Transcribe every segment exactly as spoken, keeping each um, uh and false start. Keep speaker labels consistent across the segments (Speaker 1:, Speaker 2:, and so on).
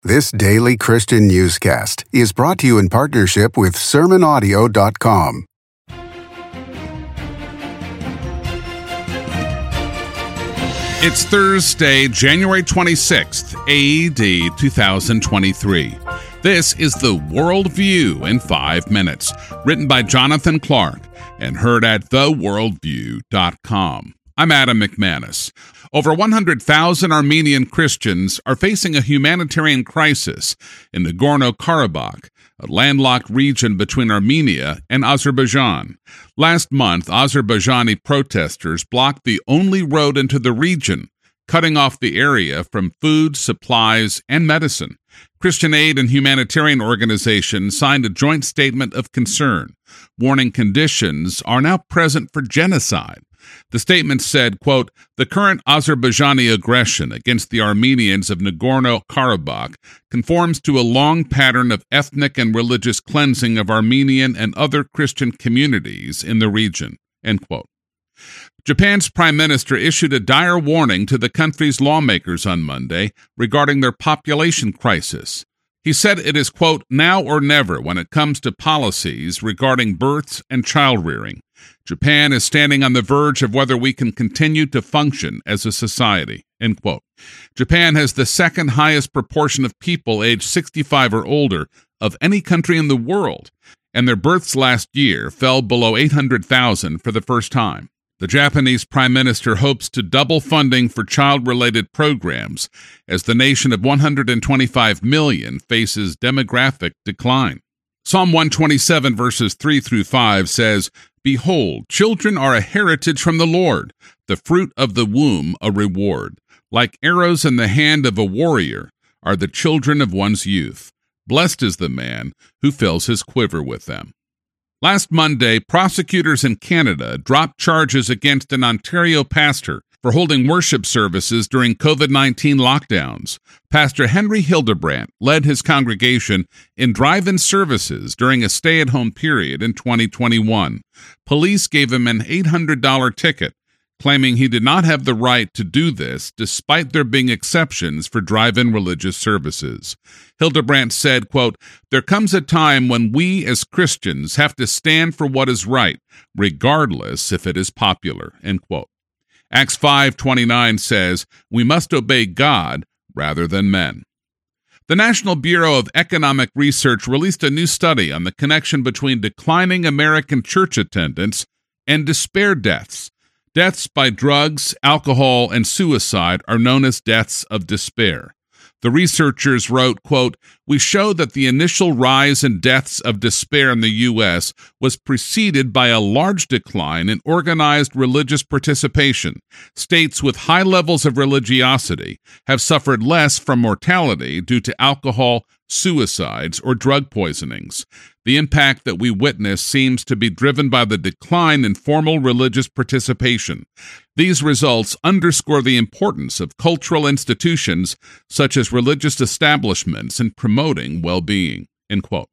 Speaker 1: This daily Christian newscast is brought to you in partnership with sermon audio dot com.
Speaker 2: It's Thursday, January twenty-sixth, A D two thousand twenty-three. This is the Worldview in five minutes, written by Jonathan Clark and heard at the worldview dot com. I'm Adam McManus. Over one hundred thousand Armenian Christians are facing a humanitarian crisis in Nagorno-Karabakh, a landlocked region between Armenia and Azerbaijan. Last month, Azerbaijani protesters blocked the only road into the region, cutting off the area from food, supplies, and medicine. Christian aid and humanitarian organizations signed a joint statement of concern, warning conditions are now present for genocide. The statement said, quote, "The current Azerbaijani aggression against the Armenians of Nagorno-Karabakh conforms to a long pattern of ethnic and religious cleansing of Armenian and other Christian communities in the region," end quote. Japan's prime minister issued a dire warning to the country's lawmakers on Monday regarding their population crisis. He said it is, quote, "now or never when it comes to policies regarding births and child-rearing. Japan is standing on the verge of whether we can continue to function as a society," end quote. Japan has the second highest proportion of people aged sixty-five or older of any country in the world, and their births last year fell below eight hundred thousand for the first time. The Japanese prime minister hopes to double funding for child-related programs as the nation of one hundred twenty-five million faces demographic decline. Psalm one twenty-seven verses three through five says, "Behold, children are a heritage from the Lord, the fruit of the womb a reward. Like arrows in the hand of a warrior are the children of one's youth. Blessed is the man who fills his quiver with them." Last Monday, prosecutors in Canada dropped charges against an Ontario pastor for holding worship services during covid nineteen lockdowns. Pastor Henry Hildebrandt led his congregation in drive-in services during a stay-at-home period in twenty twenty-one. Police gave him an eight hundred dollars ticket, claiming he did not have the right to do this despite there being exceptions for drive-in religious services. Hildebrandt said, quote, "There comes a time when we as Christians have to stand for what is right, regardless if it is popular," end quote. Acts five twenty-nine says, "We must obey God rather than men." The National Bureau of Economic Research released a new study on the connection between declining American church attendance and despair deaths. Deaths by drugs, alcohol, and suicide are known as deaths of despair. The researchers wrote, quote, "We show that the initial rise in deaths of despair in the U S was preceded by a large decline in organized religious participation. States with high levels of religiosity have suffered less from mortality due to alcohol, suicides, or drug poisonings. The impact that we witness seems to be driven by the decline in formal religious participation. These results underscore the importance of cultural institutions such as religious establishments in promoting well-being," end quote.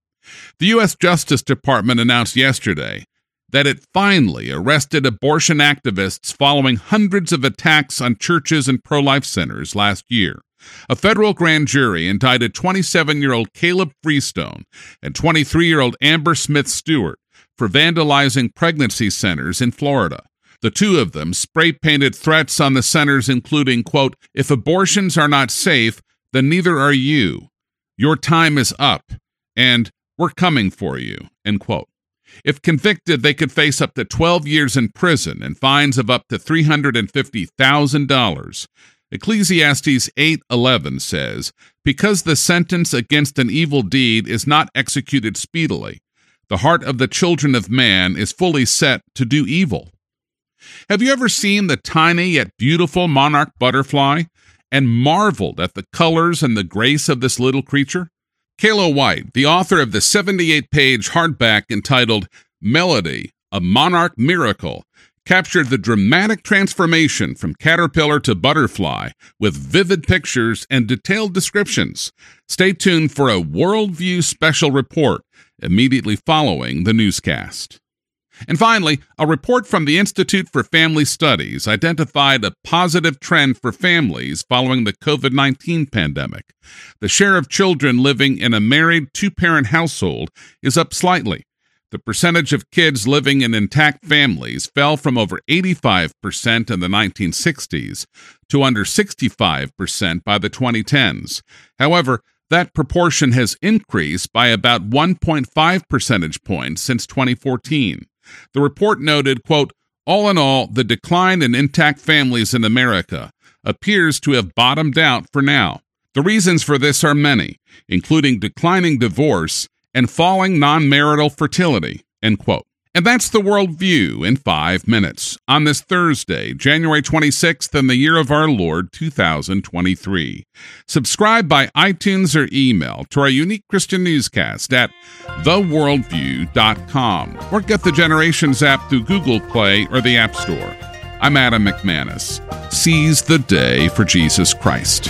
Speaker 2: The U S Justice Department announced yesterday that it finally arrested abortion activists following hundreds of attacks on churches and pro-life centers last year. A federal grand jury indicted twenty-seven-year-old Caleb Freestone and twenty-three-year-old Amber Smith Stewart for vandalizing pregnancy centers in Florida. The two of them spray-painted threats on the centers including, quote, "If abortions are not safe, then neither are you. Your time is up," and "We're coming for you," end quote. If convicted, they could face up to twelve years in prison and fines of up to three hundred fifty thousand dollars. Ecclesiastes eight eleven says, "Because the sentence against an evil deed is not executed speedily, the heart of the children of man is fully set to do evil." Have you ever seen the tiny yet beautiful monarch butterfly and marveled at the colors and the grace of this little creature? Kayla White, the author of the seventy-eight page hardback entitled Melody, A Monarch Miracle, captured the dramatic transformation from caterpillar to butterfly with vivid pictures and detailed descriptions. Stay tuned for a Worldview special report immediately following the newscast. And finally, a report from the Institute for Family Studies identified a positive trend for families following the covid nineteen pandemic. The share of children living in a married two-parent household is up slightly. The percentage of kids living in intact families fell from over eighty-five percent in the nineteen sixties to under sixty-five percent by the twenty tens. However, that proportion has increased by about one point five percentage points since twenty fourteen. The report noted, quote, all in all, the decline in intact families in America appears to have bottomed out for now. The reasons for this are many, including declining divorce and falling non-marital fertility, end quote. And that's the Worldview in five minutes on this Thursday, January twenty-sixth, in the year of our Lord, two thousand twenty-three. Subscribe by iTunes or email to our unique Christian newscast at the worldview dot com or get the Generations app through Google Play or the App Store. I'm Adam McManus. Seize the day for Jesus Christ.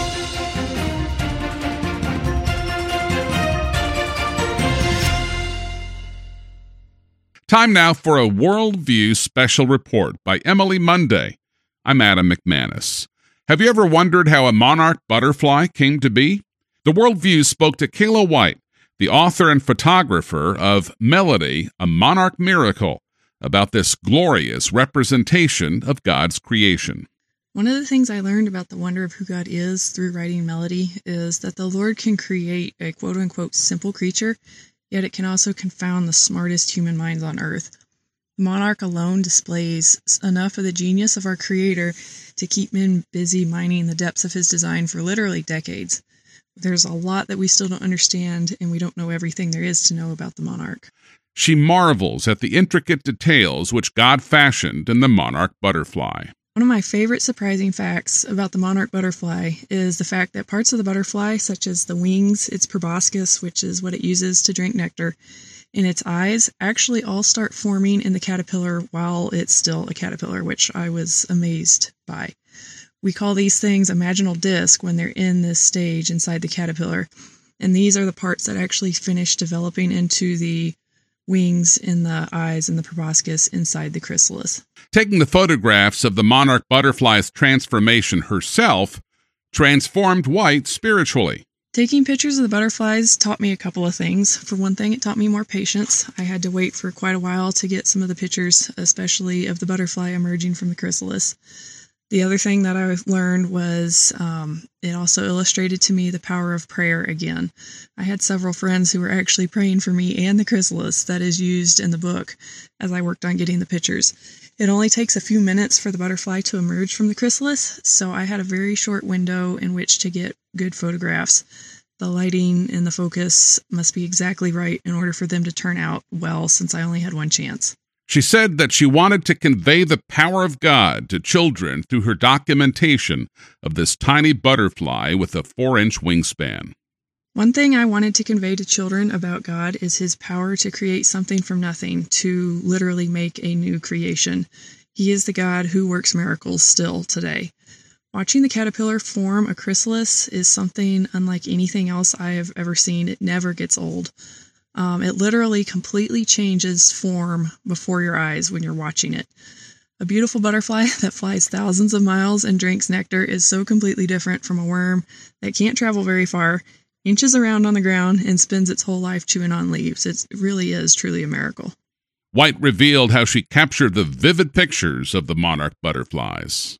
Speaker 2: Time now for a Worldview special report by Emily Monday. I'm Adam McManus. Have you ever wondered how a monarch butterfly came to be? The Worldview spoke to Kayla White, the author and photographer of Melody, a Monarch Miracle, about this glorious representation of God's creation.
Speaker 3: One of the things I learned about the wonder of who God is through writing Melody is that the Lord can create a quote-unquote simple creature, yet it can also confound the smartest human minds on earth. The monarch alone displays enough of the genius of our Creator to keep men busy mining the depths of his design for literally decades. There's a lot that we still don't understand, and we don't know everything there is to know about the monarch.
Speaker 2: She marvels at the intricate details which God fashioned in the monarch butterfly.
Speaker 3: One of my favorite surprising facts about the monarch butterfly is the fact that parts of the butterfly, such as the wings, its proboscis, which is what it uses to drink nectar, and its eyes, actually all start forming in the caterpillar while it's still a caterpillar, which I was amazed by. We call these things imaginal disc when they're in this stage inside the caterpillar, and these are the parts that actually finish developing into the wings in the eyes and the proboscis inside the chrysalis.
Speaker 2: Taking the photographs of the monarch butterfly's transformation herself transformed White spiritually.
Speaker 3: Taking pictures of the butterflies taught me a couple of things. For one thing, it taught me more patience. I had to wait for quite a while to get some of the pictures, especially of the butterfly emerging from the chrysalis. The other thing that I learned was um, it also illustrated to me the power of prayer again. I had several friends who were actually praying for me and the chrysalis that is used in the book as I worked on getting the pictures. It only takes a few minutes for the butterfly to emerge from the chrysalis, so I had a very short window in which to get good photographs. The lighting and the focus must be exactly right in order for them to turn out well, since I only had one chance.
Speaker 2: She said that she wanted to convey the power of God to children through her documentation of this tiny butterfly with a four-inch wingspan.
Speaker 3: One thing I wanted to convey to children about God is his power to create something from nothing, to literally make a new creation. He is the God who works miracles still today. Watching the caterpillar form a chrysalis is something unlike anything else I have ever seen. It never gets old. Um, it literally completely changes form before your eyes when you're watching it. A beautiful butterfly that flies thousands of miles and drinks nectar is so completely different from a worm that can't travel very far, inches around on the ground, and spends its whole life chewing on leaves. It really is truly a miracle.
Speaker 2: White revealed how she captured the vivid pictures of the monarch butterflies.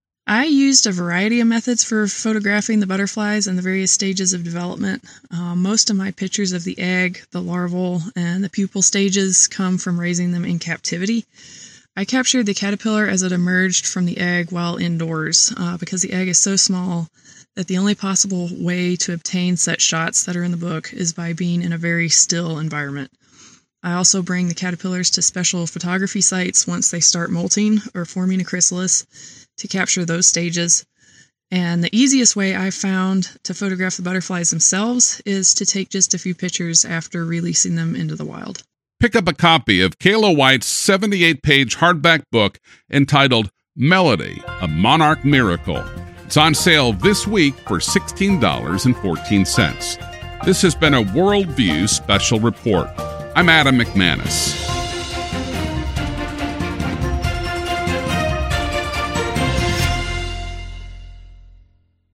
Speaker 3: I used a variety of methods for photographing the butterflies and the various stages of development. Uh, most of my pictures of the egg, the larval, and the pupal stages come from raising them in captivity. I captured the caterpillar as it emerged from the egg while indoors, uh, because the egg is so small that the only possible way to obtain such shots that are in the book is by being in a very still environment. I also bring the caterpillars to special photography sites once they start molting or forming a chrysalis to capture those stages. And the easiest way I've found to photograph the butterflies themselves is to take just a few pictures after releasing them into the wild.
Speaker 2: Pick up a copy of Kayla White's seventy-eight page hardback book entitled Melody, a Monarch Miracle. It's on sale this week for sixteen dollars and fourteen cents. This has been a Worldview Special Report. I'm Adam McManus.